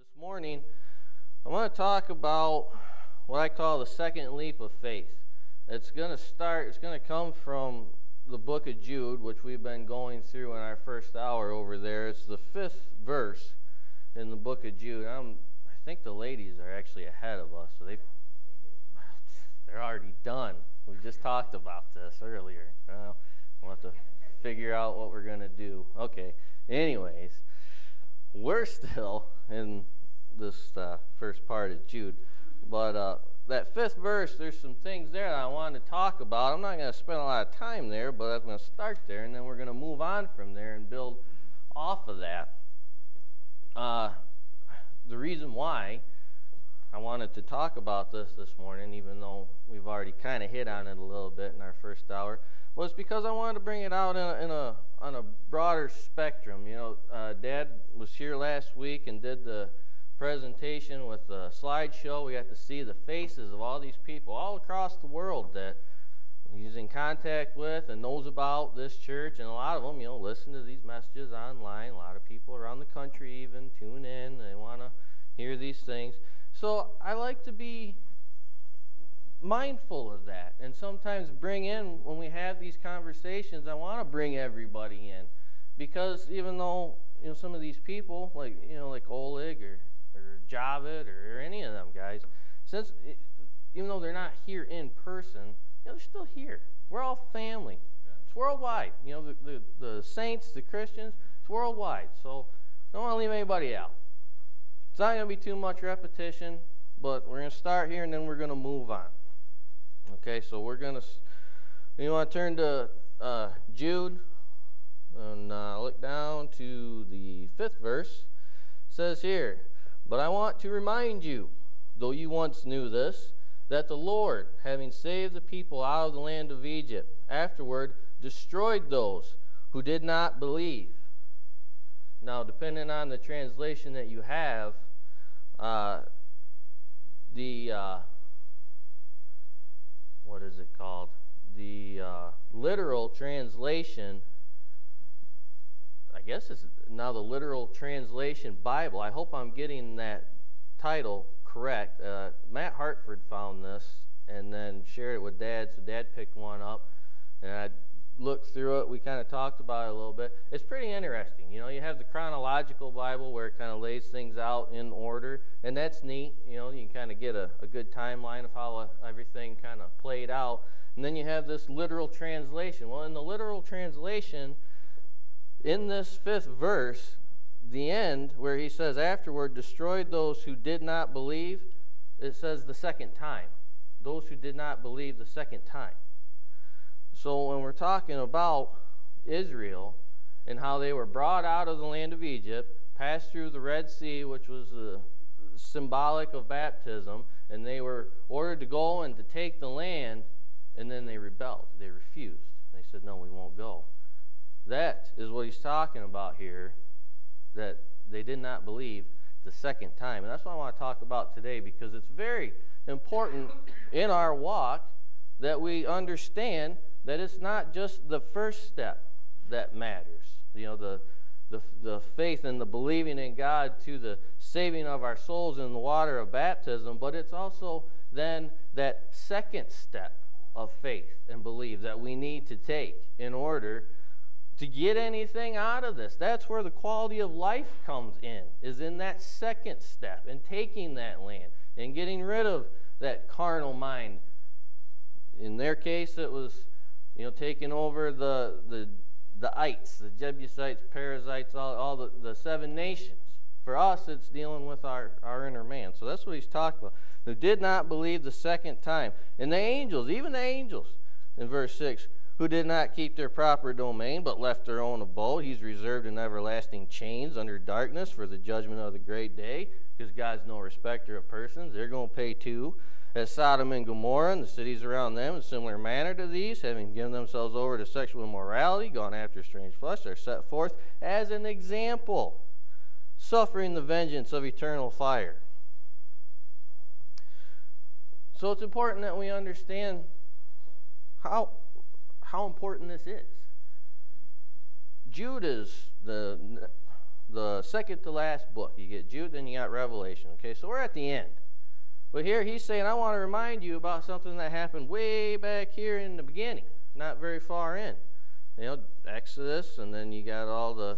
This morning, I want to talk about what I call the second leap of faith. It's going to come from the book of Jude, which we've been going through in our first hour over there. It's the 5th verse in the book of Jude. I think the ladies are actually ahead of us, so they're already done. We just talked about this earlier. We'll have to figure out what we're going to do. Okay, anyways, we're still in this first part of Jude, but that 5th verse, there's some things there that I wanted to talk about. I'm not going to spend a lot of time there, but I'm going to start there, and then we're going to move on from there and build off of that. The reason why I wanted to talk about this morning, even though we've already kind of hit on it a little bit in our first hour, was because I wanted to bring it out on a broader spectrum. You know, Dad was here last week and did the presentation with the slideshow. We got to see the faces of all these people all across the world that he's in contact with and knows about this church, and a lot of them, listen to these messages online. A lot of people around the country even tune in. They want to hear these things. So I like to be mindful of that, and sometimes bring in, when we have these conversations, I want to bring everybody in, because even though some of these people, like Oleg or Javid or any of them guys, even though they're not here in person, they're still here. We're all family. It's worldwide. The saints, the Christians, it's worldwide. So I don't want to leave anybody out. It's not going to be too much repetition, but we're going to start here and then we're going to move on. Okay, so we're going to, you want to turn to Jude and look down to the 5th verse. It says here, "But I want to remind you, though you once knew this, that the Lord, having saved the people out of the land of Egypt, afterward destroyed those who did not believe." Now, depending on the translation that you have, what is it called? The literal translation, I guess it's now the literal translation Bible. I hope I'm getting that title correct. Matt Hartford found this and then shared it with Dad, so Dad picked one up, and I looked through it. We kind of talked about it a little bit. It's pretty interesting. You have the chronological Bible where it kind of lays things out in order, and that's neat. You can kind of get a good timeline of how everything kind of played out. And then you have this literal translation. Well, in the literal translation, in this 5th verse, the end where he says, "Afterward destroyed those who did not believe," it says the second time. Those who did not believe the second time. So when we're talking about Israel and how they were brought out of the land of Egypt, passed through the Red Sea, which was symbolic of baptism, and they were ordered to go and to take the land, and then they rebelled. They refused. They said, "No, we won't go." That is what he's talking about here, that they did not believe the second time. And that's what I want to talk about today, because it's very important in our walk that we understand that it's not just the first step that matters. The faith and the believing in God to the saving of our souls in the water of baptism, but it's also then that second step of faith and belief that we need to take in order to get anything out of this. That's where the quality of life comes in, is in that second step, in taking that land and getting rid of that carnal mind. In their case, it was taking over the ites, the Jebusites, Perizzites, all the 7 nations. For us, it's dealing with our inner man. So that's what he's talking about. Who did not believe the second time. And the angels, even the angels, in verse 6, "who did not keep their proper domain, but left their own abode, he's reserved in everlasting chains under darkness for the judgment of the great day," because God's no respecter of persons. They're going to pay too. "As Sodom and Gomorrah and the cities around them, in similar manner to these, having given themselves over to sexual immorality, gone after strange flesh, are set forth as an example, suffering the vengeance of eternal fire." So it's important that we understand how important this is. Jude is the second to last book. You get Jude, then you got Revelation. Okay, so we're at the end. But here he's saying, I want to remind you about something that happened way back here in the beginning, not very far in. You know, Exodus, and then you got all the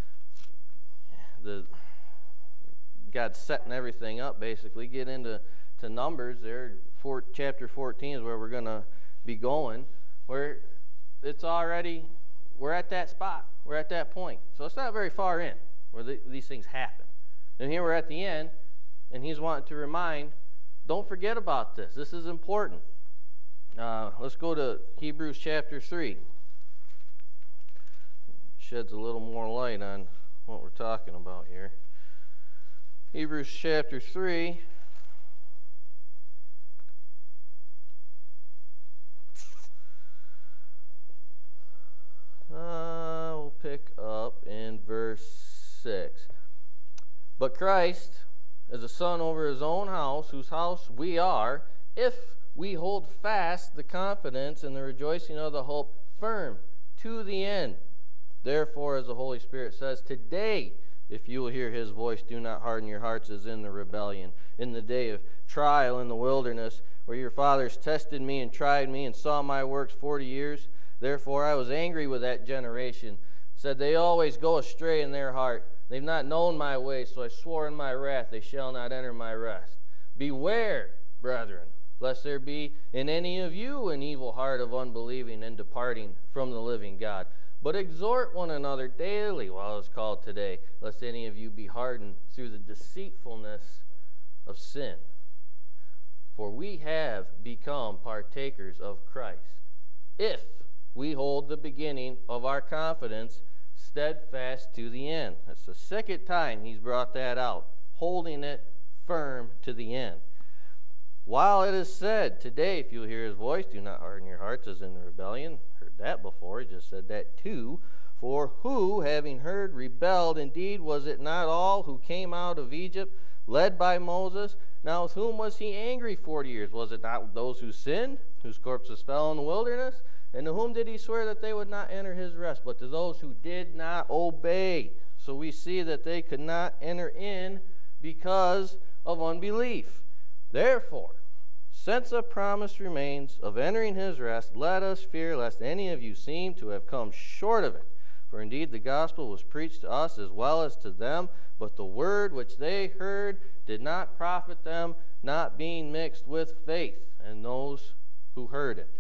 God setting everything up, basically. Get into Numbers there. Chapter 14 is where we're going to be going, where it's already, we're at that spot. We're at that point. So it's not very far in where these things happen. And here we're at the end, and he's wanting to remind, don't forget about this. This is important. Let's go to Hebrews chapter 3. Sheds a little more light on what we're talking about here. Hebrews chapter 3. We'll pick up in verse 6. But Christ is a son over his own house, whose house we are, if we hold fast the confidence and the rejoicing of the hope firm to the end. Therefore, as the Holy Spirit says, today, if you will hear his voice, do not harden your hearts as in the rebellion, in the day of trial in the wilderness, where your fathers tested me and tried me and saw my works 40 years. Therefore, I was angry with that generation, said, they always go astray in their heart. They've not known my way, so I swore in my wrath, they shall not enter my rest. Beware, brethren, lest there be in any of you an evil heart of unbelieving and departing from the living God. But exhort one another daily while it's called today, lest any of you be hardened through the deceitfulness of sin. For we have become partakers of Christ, if we hold the beginning of our confidence steadfast to the end. That's the second time he's brought that out, holding it firm to the end. While it is said, today, if you hear his voice, do not harden your hearts as in the rebellion. Heard that before. He just said that too. For who, having heard, rebelled? Indeed, was it not all who came out of Egypt, led by Moses? Now with whom was he angry 40 years? Was it not those who sinned, whose corpses fell in the wilderness? And to whom did he swear that they would not enter his rest? But to those who did not obey. So we see that they could not enter in because of unbelief. Therefore, since a promise remains of entering his rest, let us fear lest any of you seem to have come short of it. For indeed the gospel was preached to us as well as to them, but the word which they heard did not profit them, not being mixed with faith in those who heard it.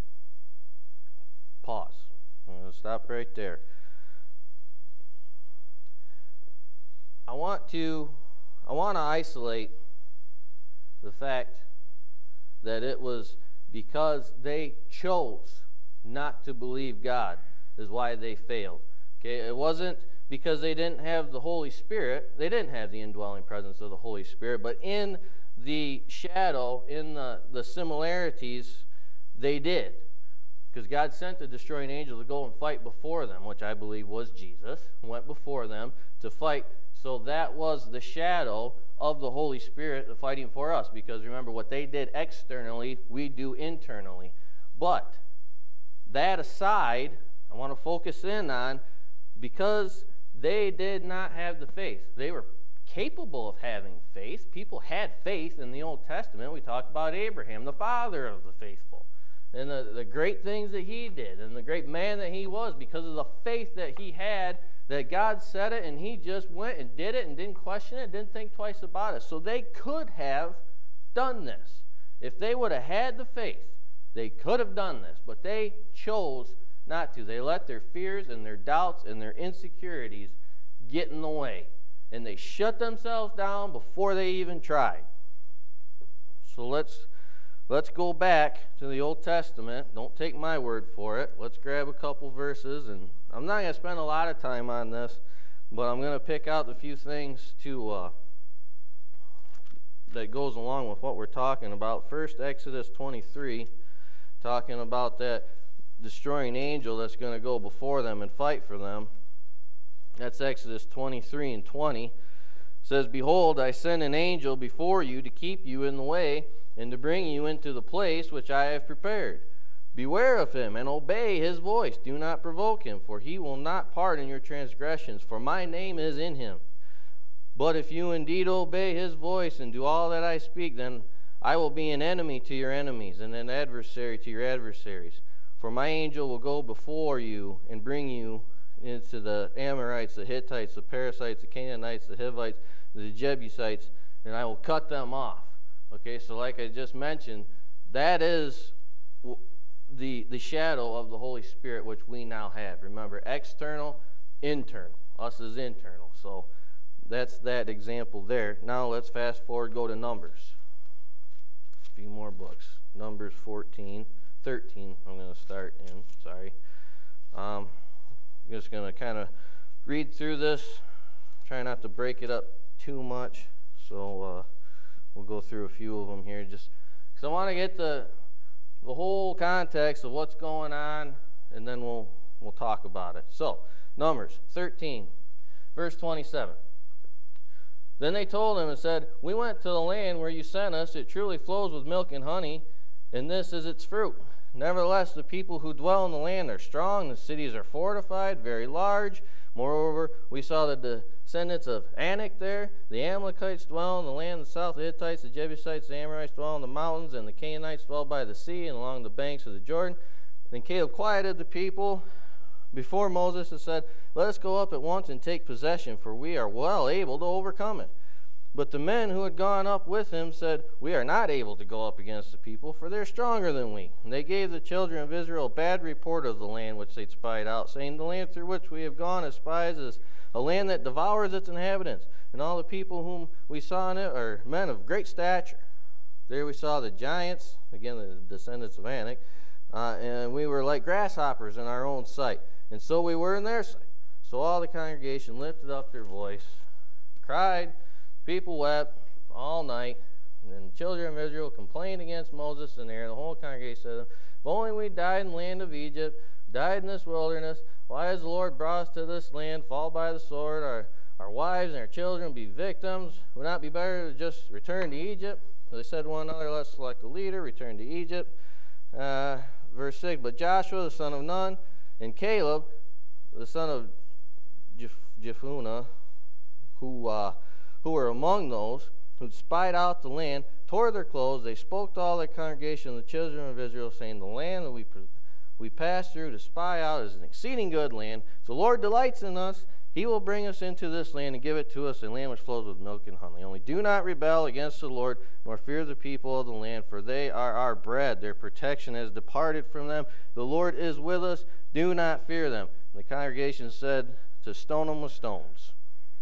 Pause. I'm going to stop right there. I want to isolate the fact that it was because they chose not to believe God is why they failed. Okay, it wasn't because they didn't have the Holy Spirit. They didn't have the indwelling presence of the Holy Spirit, but in the shadow, in the similarities, they did. Because God sent the destroying angel to go and fight before them, which I believe was Jesus, went before them to fight. So that was the shadow of the Holy Spirit fighting for us. Because remember, what they did externally, we do internally. But that aside, I want to focus in on, because they did not have the faith. They were capable of having faith. People had faith in the Old Testament. We talked about Abraham, the father of the faithful, and the great things that he did, and the great man that he was, because of the faith that he had, that God said it, and he just went and did it and didn't question it, didn't think twice about it. So they could have done this. If they would have had the faith, they could have done this, but they chose not to. They let their fears and their doubts and their insecurities get in the way, and they shut themselves down before they even tried. So let's go back to the Old Testament. Don't take my word for it. Let's grab a couple verses, and I'm not going to spend a lot of time on this, but I'm going to pick out a few things that goes along with what we're talking about. First, Exodus 23, talking about that destroying angel that's going to go before them and fight for them. That's Exodus 23 and 20. It says, "Behold, I send an angel before you to keep you in the way and to bring you into the place which I have prepared. Beware of him and obey his voice. Do not provoke him, for he will not pardon your transgressions, for my name is in him. But if you indeed obey his voice and do all that I speak, then I will be an enemy to your enemies and an adversary to your adversaries. For my angel will go before you and bring you into the Amorites, the Hittites, the Perizzites, the Canaanites, the Hivites, the Jebusites, and I will cut them off. Okay, so like I just mentioned, that is the shadow of the Holy Spirit, which we now have. Remember, external, internal. Us is internal. So that's that example there. Now let's fast forward, go to Numbers. A few more books. Numbers 13 I'm going to start in. Sorry. I'm just going to kind of read through this. Try not to break it up too much. So we'll go through a few of them here, just because I want to get the whole context of what's going on, and then we'll talk about it. So, Numbers 13, verse 27. Then they told him and said, "We went to the land where you sent us. It truly flows with milk and honey, and this is its fruit. Nevertheless, the people who dwell in the land are strong. The cities are fortified, very large. Moreover, we saw the descendants of Anak there. The Amalekites dwell in the land of the south, the Hittites, the Jebusites, the Amorites dwell in the mountains, and the Canaanites dwell by the sea and along the banks of the Jordan." Then Caleb quieted the people before Moses and said, "Let us go up at once and take possession, for we are well able to overcome it." But the men who had gone up with him said, "We are not able to go up against the people, for they are stronger than we." And they gave the children of Israel a bad report of the land which they spied out, saying, "The land through which we have gone as spies is a land that devours its inhabitants, and all the people whom we saw in it are men of great stature. There we saw the giants," again the descendants of Anak, "and we were like grasshoppers in our own sight, and so we were in their sight." So all the congregation lifted up their voice, cried. People wept all night, and then the children of Israel complained against Moses and Aaron. The whole congregation said, "If only we died in the land of Egypt, died in this wilderness. Why has the Lord brought us to this land, fall by the sword? Our wives and our children be victims. Would it not be better to just return to Egypt?" They said to one another, "Let's select a leader, return to Egypt." Verse 6, "But Joshua the son of Nun and Caleb the son of Jephunneh, who were among those who spied out the land, tore their clothes. They spoke to all the congregation of the children of Israel, saying, 'The land that we passed through to spy out is an exceeding good land. If the Lord delights in us, he will bring us into this land and give it to us, a land which flows with milk and honey. Only do not rebel against the Lord, nor fear the people of the land, for they are our bread. Their protection has departed from them. The Lord is with us. Do not fear them.' And the congregation said, 'To stone them with stones.'"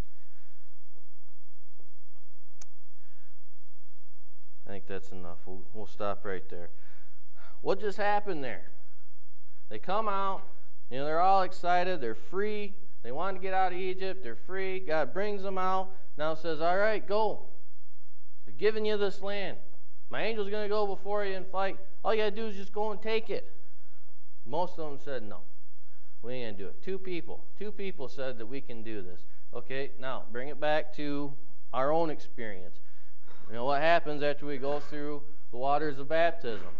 I think that's enough. We'll stop right there. What just happened there? They come out, they're all excited, they're free. They want to get out of Egypt, they're free. God brings them out. Now says, "All right, go. They're giving you this land. My angel's going to go before you and fight. All you got to do is just go and take it." Most of them said, "No, we ain't going to do it." Two people said that we can do this. Okay, now bring it back to our own experience. What happens after we go through the waters of baptism?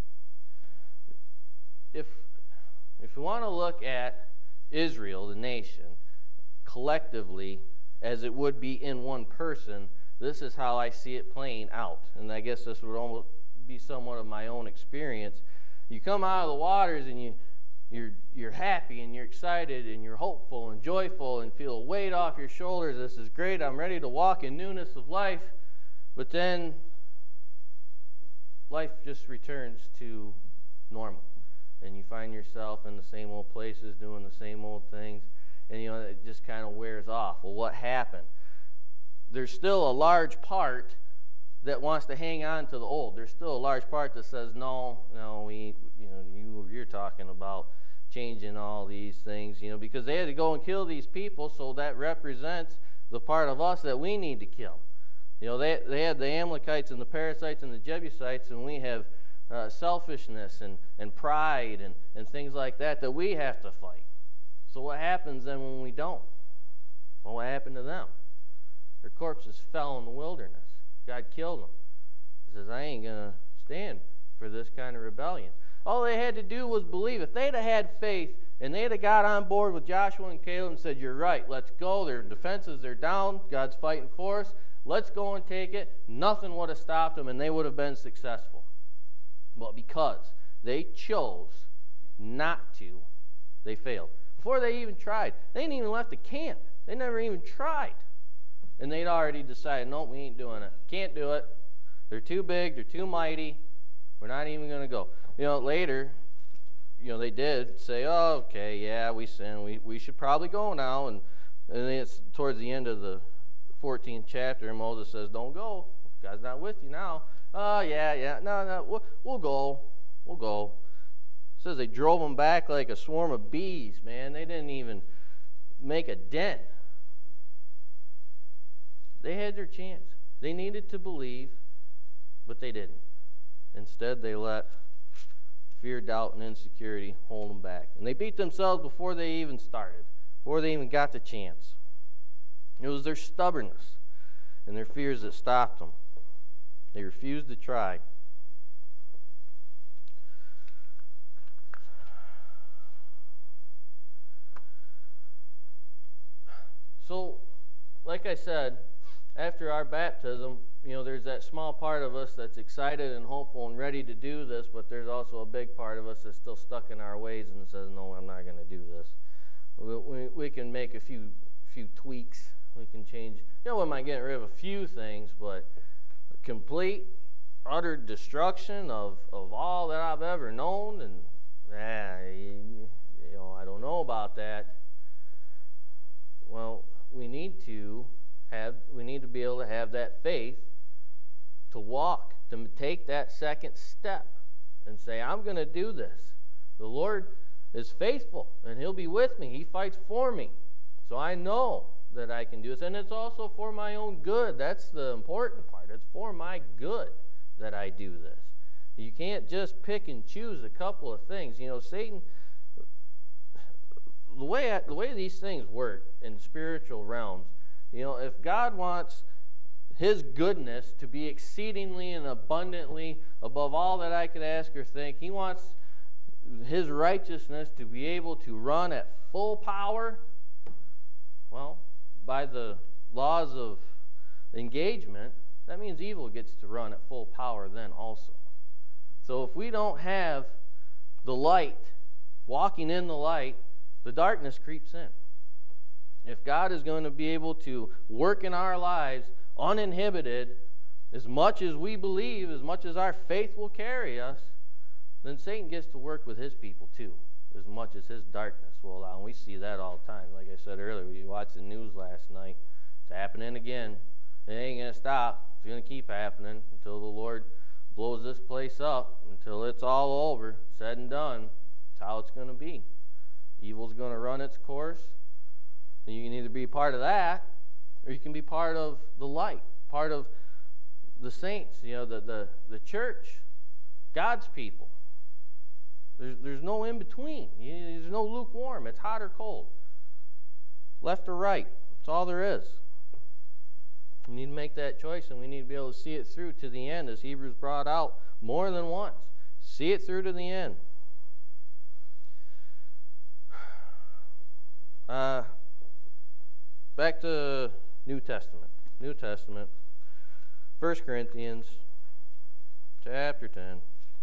If we want to look at Israel, the nation, collectively, as it would be in one person, this is how I see it playing out. And I guess this would almost be somewhat of my own experience. You come out of the waters and you're happy and you're excited and you're hopeful and joyful and feel a weight off your shoulders. This is great. I'm ready to walk in newness of life. But then life just returns to normal. And you find yourself in the same old places doing the same old things. And it just kind of wears off. Well, what happened? There's still a large part that wants to hang on to the old. There's still a large part that says, no, you're talking about changing all these things, because they had to go and kill these people, so that represents the part of us that we need to kill. They had the Amalekites and the Perizzites and the Jebusites, and we have selfishness and pride and things like that we have to fight. So what happens then when we don't? Well, what happened to them? Their corpses fell in the wilderness. God killed them. He says, "I ain't going to stand for this kind of rebellion." All they had to do was believe. If they'd have had faith and they'd have got on board with Joshua and Caleb and said, you're right, let's go. Their defenses are down. God's fighting for us. Let's go and take it. Nothing would have stopped them, and they would have been successful. But because they chose not to, they failed. Before they even tried, they ain't even left the camp. They never even tried. And they'd already decided, no, we ain't doing it. Can't do it. They're too big. They're too mighty. We're not even going to go. Later, they did say, oh, okay, yeah, we sinned. We should probably go now. And it's towards the end of the 14th chapter, and Moses says, don't go. God's not with you now. Oh, yeah, no, we'll go. We'll go. It says they drove them back like a swarm of bees, man. They didn't even make a dent. They had their chance. They needed to believe, but they didn't. Instead, they let fear, doubt, and insecurity hold them back. And they beat themselves before they even started, before they even got the chance. It was their stubbornness and their fears that stopped them. They refused to try. So, like I said, after our baptism, there's that small part of us that's excited and hopeful and ready to do this, but there's also a big part of us that's still stuck in our ways and says, no, I'm not going to do this. We can make a few tweaks. We can change. We might get rid of a few things, but complete, utter destruction of all that I've ever known, and I don't know about that. Well, we need to be able to have that faith to walk, to take that second step and say, I'm going to do this. The Lord is faithful, and He'll be with me. He fights for me. So I know that I can do this. And it's also for my own good. That's the important part. It's for my good that I do this. You can't just pick and choose a couple of things. Satan, the way these things work in spiritual realms, if God wants His goodness to be exceedingly and abundantly above all that I could ask or think, He wants His righteousness to be able to run at full power. Well, by the laws of engagement, that means evil gets to run at full power then also. So if we don't have the light, walking in the light, the darkness creeps in. If God is going to be able to work in our lives uninhibited, as much as we believe, as much as our faith will carry us, then Satan gets to work with his people too, as much as his darkness will allow. And we see that all the time. Like I said earlier, we watched the news last night. It's happening again. It ain't going to stop. It's going to keep happening until the Lord blows this place up, until it's all over, said and done. That's how it's going to be. Evil's going to run its course. And you can either be part of that, or you can be part of the light, part of the saints, the church, God's people. There's no in between. There's no lukewarm. It's hot or cold, left or right. That's all there is. We need to make that choice, and we need to be able to see it through to the end, as Hebrews brought out more than once. See it through to the end. Back to New Testament. 1 Corinthians chapter 10.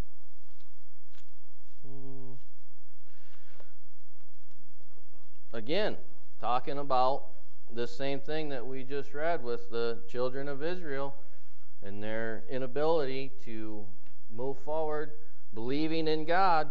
Again, talking about the same thing that we just read with the children of Israel and their inability to move forward believing in God.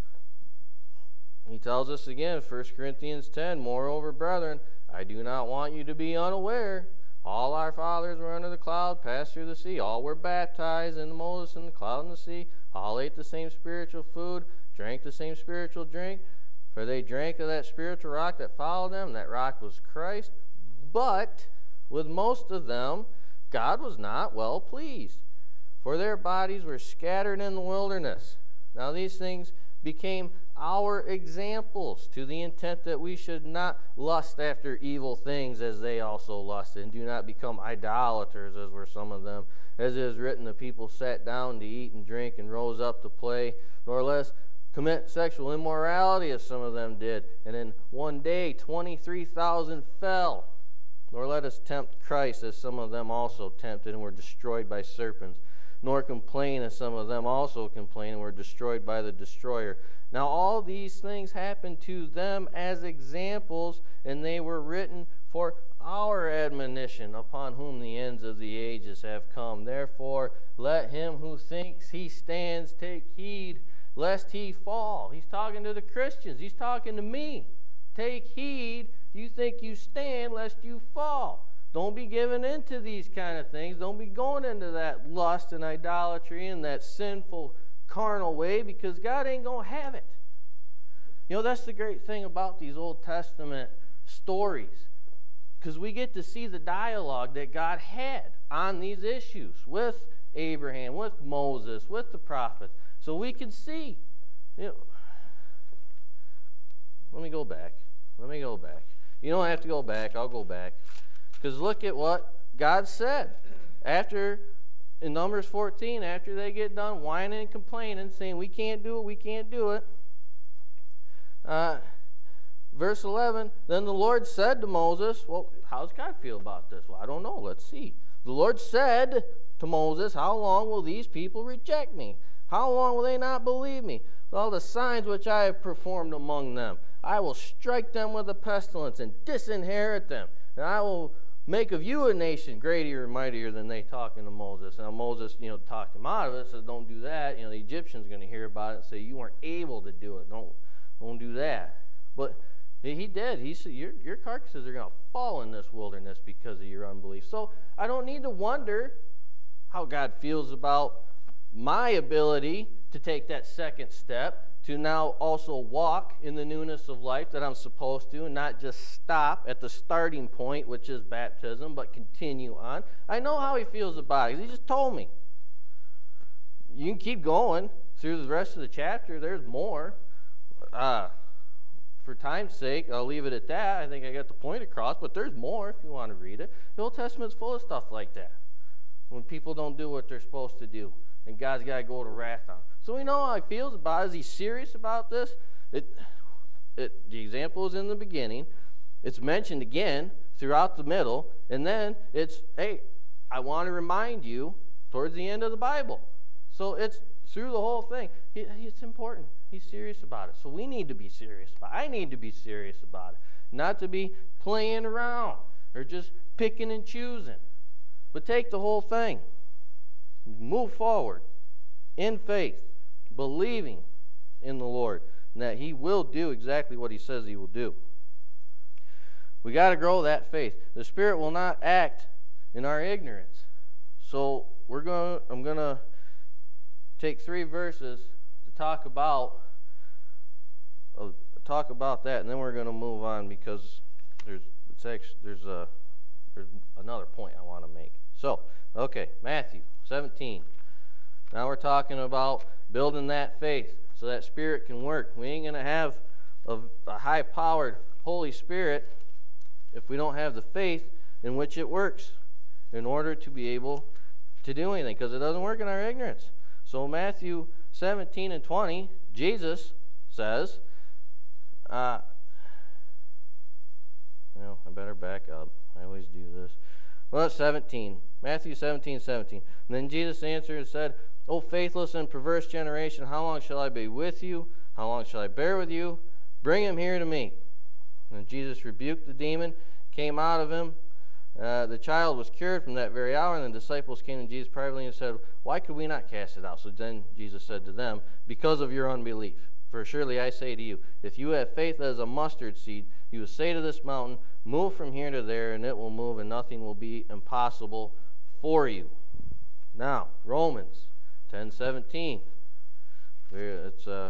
He tells us again, 1 Corinthians 10, moreover, brethren, I do not want you to be unaware. All our fathers were under the cloud, passed through the sea. All were baptized into Moses in the cloud and the sea. All ate the same spiritual food, drank the same spiritual drink. For they drank of that spiritual rock that followed them. That rock was Christ. But with most of them, God was not well pleased, for their bodies were scattered in the wilderness. Now these things became our examples, to the intent that we should not lust after evil things as they also lusted, and do not become idolaters as were some of them. As it is written, the people sat down to eat and drink and rose up to play, nor less commit sexual immorality as some of them did. And in one day, 23,000 fell. Nor let us tempt Christ as some of them also tempted and were destroyed by serpents. Nor complain as some of them also complained and were destroyed by the destroyer. Now all these things happened to them as examples, and they were written for our admonition, upon whom the ends of the ages have come. Therefore, let him who thinks he stands take heed, lest he fall. He's talking to the Christians. He's talking to me. Take heed, you think you stand, lest you fall. Don't be giving into these kind of things. Don't be going into that lust and idolatry and that sinful carnal way, because God ain't going to have it. You know, that's the great thing about these Old Testament stories, because we get to see the dialogue that God had on these issues with Abraham, with Moses, with the prophets. So we can see. You know, let me go back. You don't have to go back. I'll go back. Because look at what God said. In Numbers 14, after they get done whining and complaining, saying, we can't do it. Verse 11, then the Lord said to Moses, well, how does God feel about this? Well, I don't know. Let's see. The Lord said to Moses, how long will these people reject me? How long will they not believe me? With all the signs which I have performed among them, I will strike them with a pestilence and disinherit them. And I will make of you a nation greater and mightier than they, talking to Moses. Now Moses, talked him out of it, says, don't do that. The Egyptians are going to hear about it and say, you weren't able to do it. Don't do that. But he did. He said, your carcasses are going to fall in this wilderness because of your unbelief. So I don't need to wonder how God feels about my ability to take that second step, to now also walk in the newness of life that I'm supposed to, and not just stop at the starting point, which is baptism, but continue on. I know how he feels about it. He just told me. You can keep going through the rest of the chapter. There's more. For time's sake, I'll leave it at that. I think I got the point across, but there's more if you want to read it. The Old Testament's full of stuff like that, when people don't do what they're supposed to do, and God's got to go to wrath on them. So we know how he feels about it. Is he serious about this? The example is in the beginning. It's mentioned again throughout the middle. And then it's, hey, I want to remind you towards the end of the Bible. So it's through the whole thing. It's important. He's serious about it. So we need to be serious about it. I need to be serious about it. Not to be playing around or just picking and choosing. But take the whole thing. Move forward in faith, believing in the Lord, and that he will do exactly what he says he will do. We got to grow that faith. The Spirit will not act in our ignorance. So I'm going to take 3 verses to talk about that, and then we're going to move on, because there's another point I want to make. So, okay, Matthew 17. Now we're talking about building that faith so that Spirit can work. We ain't going to have a high-powered Holy Spirit if we don't have the faith in which it works in order to be able to do anything, because it doesn't work in our ignorance. So Matthew 17 and 20, Jesus says, well, I better back up. I always do this. Well, that's 17. Matthew 17:17. And then Jesus answered and said, O faithless and perverse generation, how long shall I be with you? How long shall I bear with you? Bring him here to me. And Jesus rebuked the demon, came out of him. The child was cured from that very hour, and the disciples came to Jesus privately and said, why could we not cast it out? So then Jesus said to them, because of your unbelief. For surely I say to you, if you have faith as a mustard seed, you will say to this mountain, move from here to there, and it will move, and nothing will be impossible for you. Now, Romans 10:17. It's a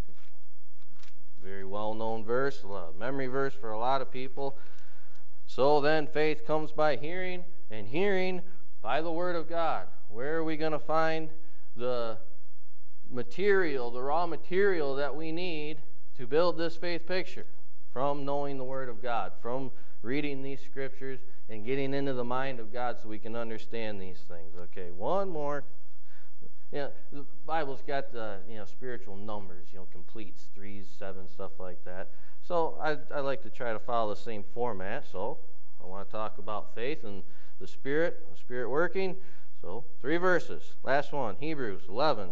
very well-known verse, a memory verse for a lot of people. So then faith comes by hearing, and hearing by the Word of God. Where are we going to find the material, the raw material that we need to build this faith picture? From knowing the Word of God, from reading these scriptures and getting into the mind of God so we can understand these things. Okay, one more. The Bible's got spiritual numbers, completes, 3s, 7s, stuff like that. So I like to try to follow the same format. So I want to talk about faith and the Spirit working. So 3 verses. Last one, Hebrews 11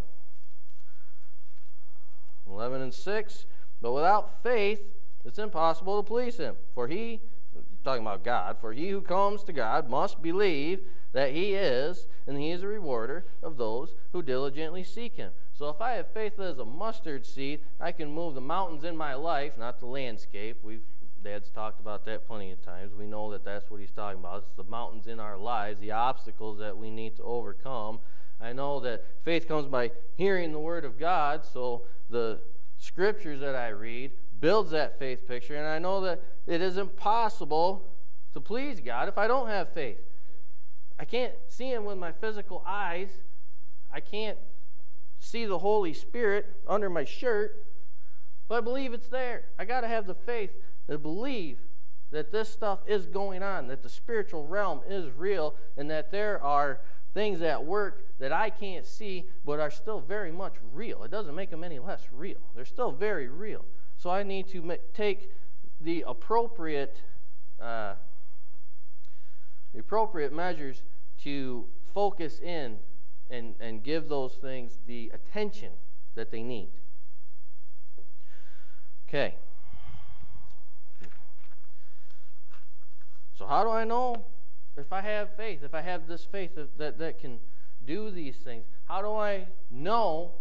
and 6. But without faith, it's impossible to please him. Talking about God, for he who comes to God must believe that he is, and he is a rewarder of those who diligently seek him. So if I have faith as a mustard seed, I can move the mountains in my life, not the landscape. Dad's talked about that plenty of times. We know that that's what he's talking about. It's the mountains in our lives, the obstacles that we need to overcome. I know that faith comes by hearing the Word of God, so the Scriptures that I read builds that faith picture, and I know that it is impossible to please God if I don't have faith. I can't see him with my physical eyes. I can't see the Holy Spirit under my shirt, but I believe it's there. I got to have the faith to believe that this stuff is going on, that the spiritual realm is real, and that there are things at work that I can't see but are still very much real. It doesn't make them any less real. They're still very real. So I need to take the appropriate measures to focus in and give those things the attention that they need. Okay. So how do I know if I have faith, if I have this faith that can do these things? How do I know?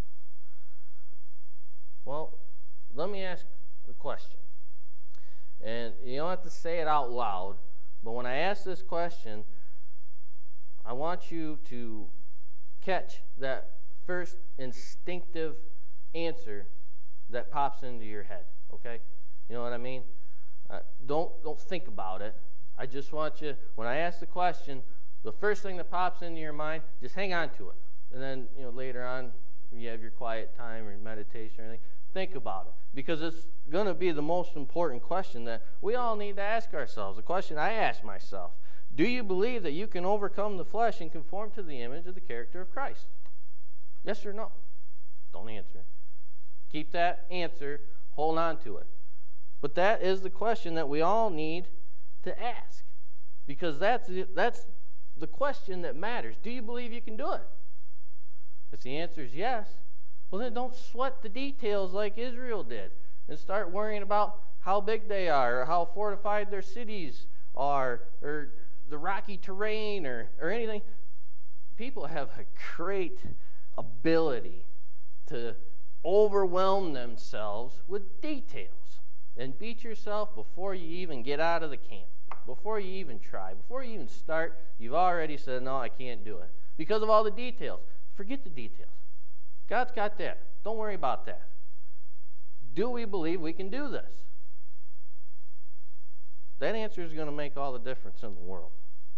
Well, let me ask a question. And you don't have to say it out loud, but when I ask this question, I want you to catch that first instinctive answer that pops into your head, okay? You know what I mean? Don't think about it. I just want you, when I ask the question, the first thing that pops into your mind, just hang on to it. And then, later on, when you have your quiet time or meditation or anything, think about it. Because it's going to be the most important question that we all need to ask ourselves. The question I ask myself: do you believe that you can overcome the flesh and conform to the image of the character of Christ? Yes or no? Don't answer. Keep that answer. Hold on to it. But that is the question that we all need to ask. Because that's the question that matters. Do you believe you can do it? If the answer is yes, well then don't sweat the details like Israel did and start worrying about how big they are or how fortified their cities are or the rocky terrain or anything. People have a great ability to overwhelm themselves with details and beat yourself before you even get out of the camp, before you even try, before you even start. You've already said, no, I can't do it because of all the details. Forget the details. God's got that. Don't worry about that. Do we believe we can do this? That answer is going to make all the difference in the world.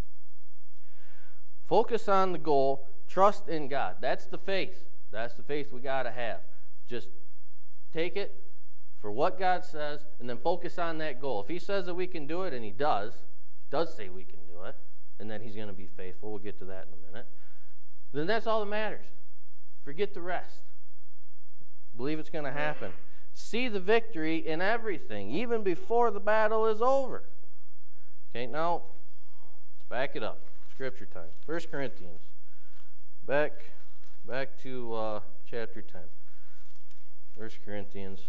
Focus on the goal. Trust in God. That's the faith. That's the faith we got to have. Just take it for what God says and then focus on that goal. If he says that we can do it, and he does say we can do it, and that he's going to be faithful, we'll get to that in a minute, then that's all that matters. Forget the rest. Believe it's going to happen. See the victory in everything, even before the battle is over. Okay, now let's back it up. Scripture time. 1 Corinthians. Back to chapter 10. 1 Corinthians.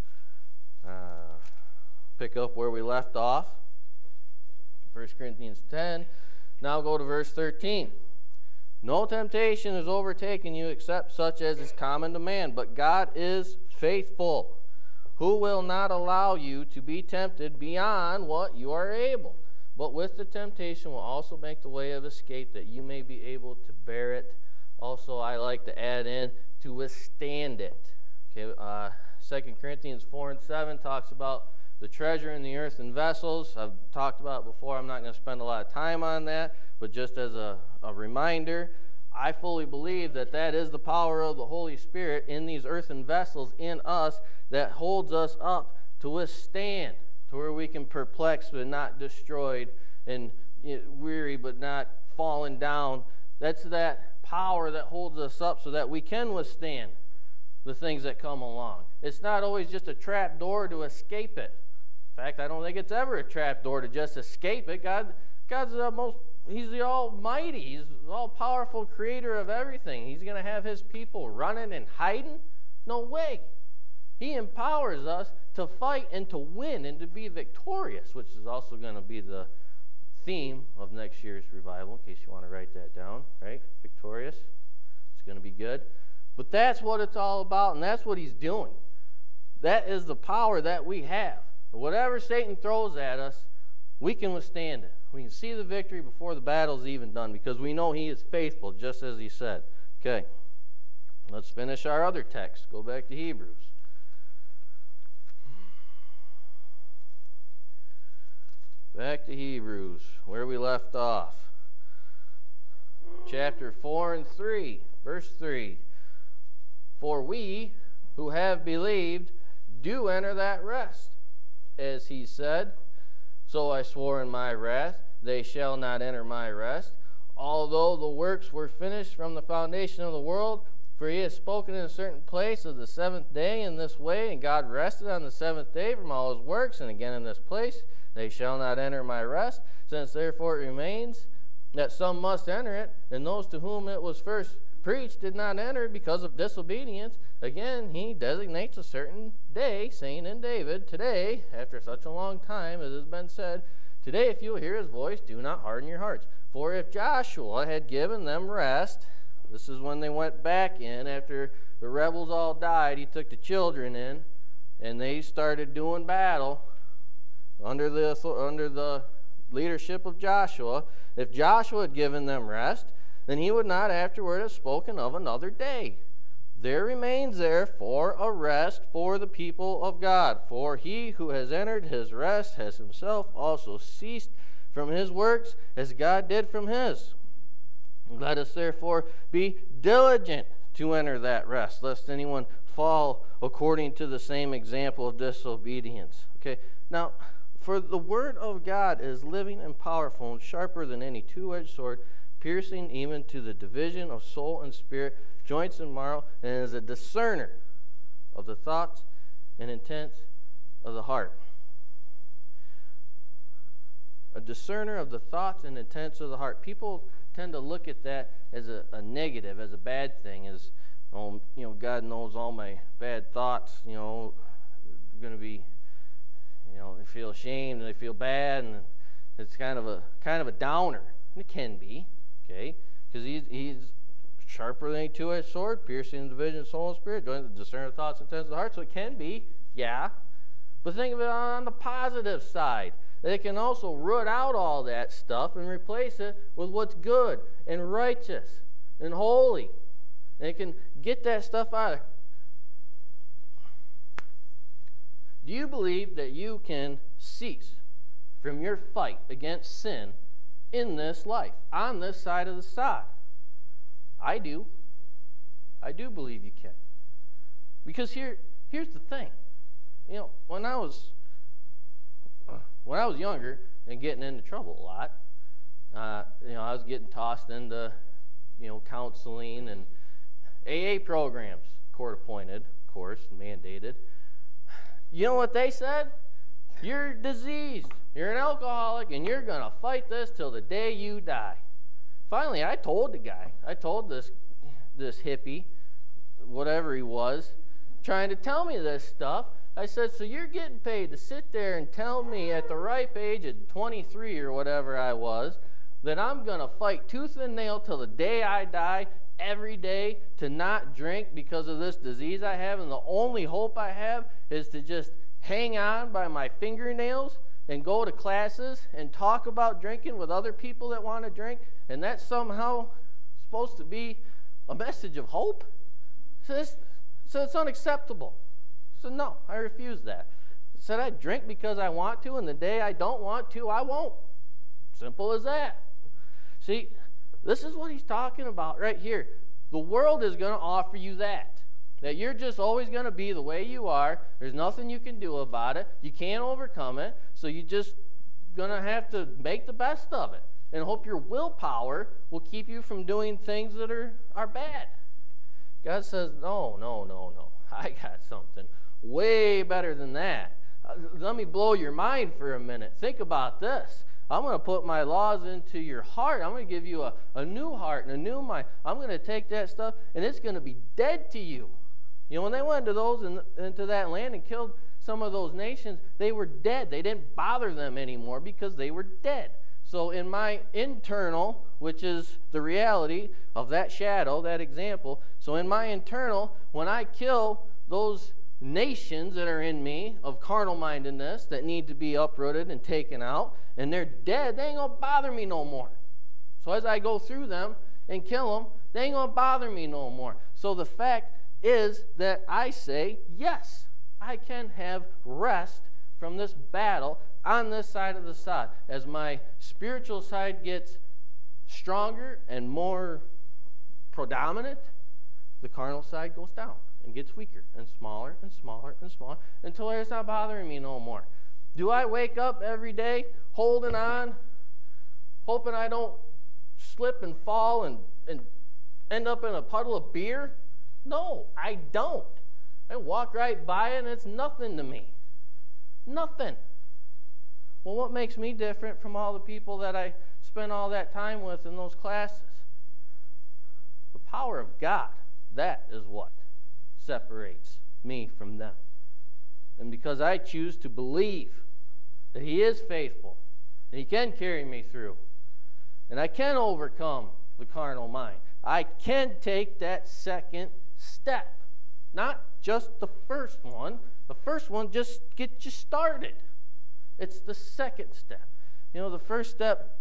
Pick up where we left off. 1 Corinthians 10. Now go to verse 13. No temptation has overtaken you except such as is common to man, but God is faithful, who will not allow you to be tempted beyond what you are able, but with the temptation will also make the way of escape that you may be able to bear it. Also, I like to add in, to withstand it. Okay, 2 Corinthians 4 and 7 talks about the treasure in the earthen vessels. I've talked about it before. I'm not going to spend a lot of time on that, but just as a reminder, I fully believe that that is the power of the Holy Spirit in these earthen vessels in us that holds us up to withstand, to where we can perplex but not destroyed, and weary but not fallen down. That's that power that holds us up so that we can withstand the things that come along. It's not always just a trap door to escape it. In fact, I don't think it's ever a trap door to just escape it. God's He's the Almighty. He's the all-powerful creator of everything. He's going to have His people running and hiding? No way. He empowers us to fight and to win and to be victorious, which is also going to be the theme of next year's revival, in case you want to write that down, right? Victorious. It's going to be good. But that's what it's all about, and that's what He's doing. That is the power that we have. Whatever Satan throws at us, we can withstand it. We can see the victory before the battle's even done because we know He is faithful, just as He said. Okay, let's finish our other text. Go back to Hebrews. Back to Hebrews, where we left off. Chapter 4 and 3, verse 3. For we who have believed do enter that rest, as He said, so I swore in my wrath, they shall not enter my rest, although the works were finished from the foundation of the world. For He has spoken in a certain place of the seventh day in this way, and God rested on the seventh day from all His works, and again in this place, they shall not enter my rest. Since therefore it remains that some must enter it, and those to whom it was first preached did not enter because of disobedience, again He designates a certain day, saying in David, today, after such a long time, as has been said, today if you will hear His voice, do not harden your hearts. For if Joshua had given them rest, this is when they went back in after the rebels all died, he took the children in, and they started doing battle under the leadership of Joshua. If Joshua had given them rest, then he would not afterward have spoken of another day. There remains therefore a rest for the people of God. For he who has entered his rest has himself also ceased from his works, as God did from His. Let us therefore be diligent to enter that rest, lest anyone fall according to the same example of disobedience. Okay, now, for the Word of God is living and powerful and sharper than any two-edged sword, piercing even to the division of soul and spirit, joints and marrow, and is a discerner of the thoughts and intents of the heart. A discerner of the thoughts and intents of the heart. People tend to look at that as a negative, as a bad thing, as, God knows all my bad thoughts, going to be, they feel ashamed and they feel bad, and it's kind of a downer. And it can be, okay, because he's sharper than a two-edged sword, piercing the division of soul and spirit, joining the discerner of thoughts and intents of the heart. So it can be, yeah. But think of it on the positive side. They can also root out all that stuff and replace it with what's good and righteous and holy. They can get that stuff out of. Do you believe that you can cease from your fight against sin in this life, on this side of the sod? I do. I do believe you can. Because here's the thing. When I was younger and getting into trouble a lot, I was getting tossed into, counseling and AA programs, court-appointed, of course, mandated. You know what they said? You're diseased. You're an alcoholic, and you're going to fight this till the day you die. Finally, I told the guy. I told this hippie, whatever he was, trying to tell me this stuff. I said, so you're getting paid to sit there and tell me at the ripe age of 23 or whatever I was that I'm going to fight tooth and nail till the day I die every day to not drink because of this disease I have, and the only hope I have is to just hang on by my fingernails and go to classes and talk about drinking with other people that want to drink, and that's somehow supposed to be a message of hope? So it's unacceptable. So no, I refuse that. I said I drink because I want to, and the day I don't want to, I won't. Simple as that. See, this is what he's talking about right here. The world is going to offer you that you're just always going to be the way you are. There's nothing you can do about it. You can't overcome it, so you're just going to have to make the best of it. and hope your willpower will keep you from doing things that are bad. God says, no. I got something way better than that. Let me blow your mind for a minute. Think about this. I'm going to put my laws into your heart. I'm going to give you a new heart and a new mind. I'm going to take that stuff, and it's going to be dead to you. You know, when they went into that land and killed some of those nations, they were dead. They didn't bother them anymore because they were dead. So in my internal, which is the reality of that shadow, that example, so in my internal, when I kill those nations that are in me of carnal mindedness that need to be uprooted and taken out, and they're dead, they ain't going to bother me no more. So as I go through them and kill them, they ain't going to bother me no more. So the fact is that I say, yes, I can have rest from this battle on this side of the sod. As my spiritual side gets stronger and more predominant, the carnal side goes down and gets weaker and smaller and smaller and smaller until it's not bothering me no more. Do I wake up every day holding on, hoping I don't slip and fall and end up in a puddle of beer? No, I don't. I walk right by it and it's nothing to me. Nothing. Well, what makes me different from all the people that I spent all that time with in those classes? The power of God. That is what separates me from them. And because I choose to believe that He is faithful, that He can carry me through, and I can overcome the carnal mind, I can take that second step. Not just the first one. The first one just gets you started. It's the second step. You know, the first step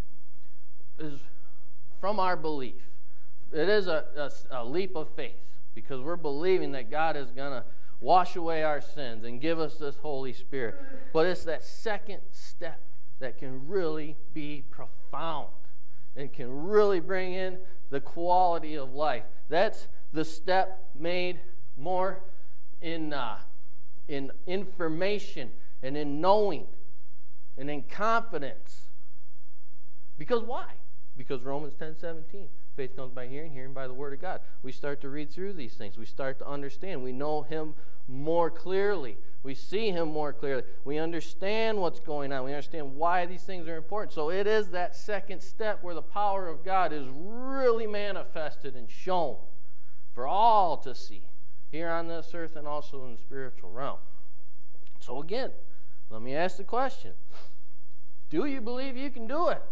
is from our belief. It is a leap of faith because we're believing that God is going to wash away our sins and give us this Holy Spirit. But it's that second step that can really be profound and can really bring in the quality of life. That's the step made more in information and in knowing and in confidence. Because why? Because Romans 10:17, faith comes by hearing, hearing by the Word of God. We start to read through these things. We start to understand. We know Him more clearly. We see Him more clearly. We understand what's going on. We understand why these things are important. So it is that second step where the power of God is really manifested and shown for all to see here on this earth and also in the spiritual realm. So again, let me ask the question. Do you believe you can do it?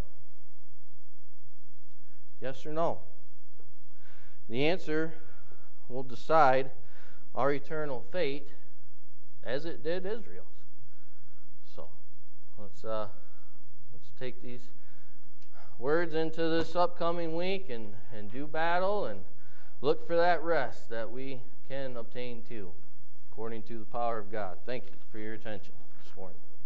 Yes or no? The answer will decide our eternal fate as it did Israel's. So let's take these words into this upcoming week and do battle and look for that rest that we can obtain too, according to the power of God. Thank you for your attention this morning.